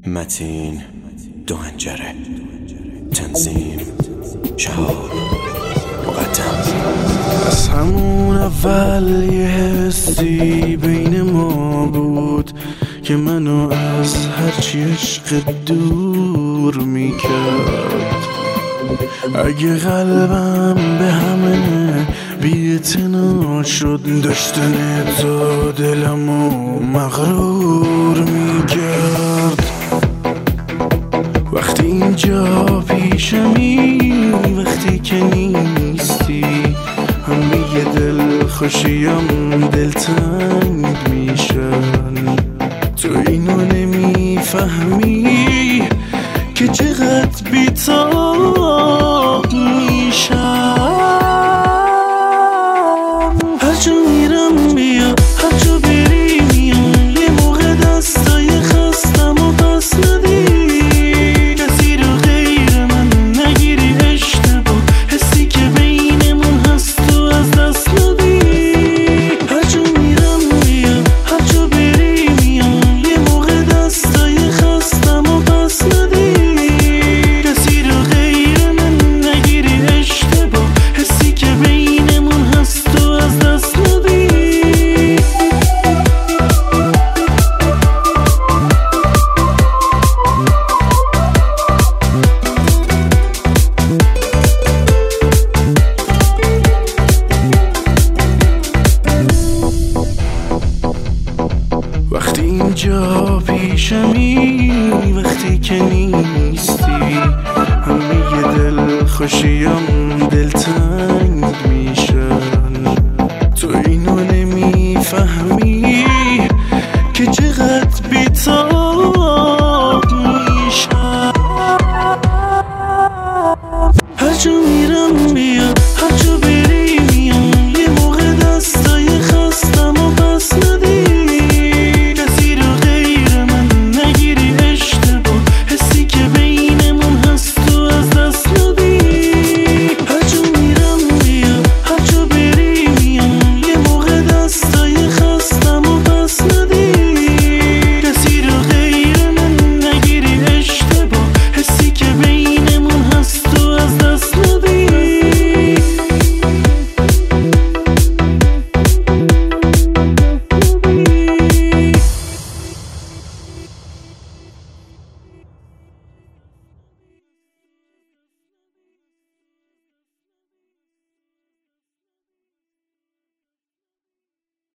متین دو هنجره، تنظیم شهاب مقدم. از همون اول یه حسی بین ما بود که منو از هرچی عشق دور میکرد. اگه قلبم به همه بی‌اعتنا شد، داشتن تو دلمو مغرور میکرد. وقتی اینجا پیشمی، وقتی که نیستی، همه یه دل خوشیم دلتنگ میشن. تو اینو نمیفهمی که چقدر بی‌تاب میشم. هر جا میرم بیا، هر جا بری میام، یه موقع دستای خستم و پس ندی. کسی رو غیر من نگیری اشتباه، حسی که بینمون هست تو از دست ندی. هر جا میرم بیا، هر جا بری میام، یه موقع دستای خستم و پس ندی. کسی رو غیر من نگیری اشتباه، حسی که بینمون هست تو از دست ندی. وقتی اینجا پیشمی، وقتی که نیستی، همه یه دل خوشیم دلتنگ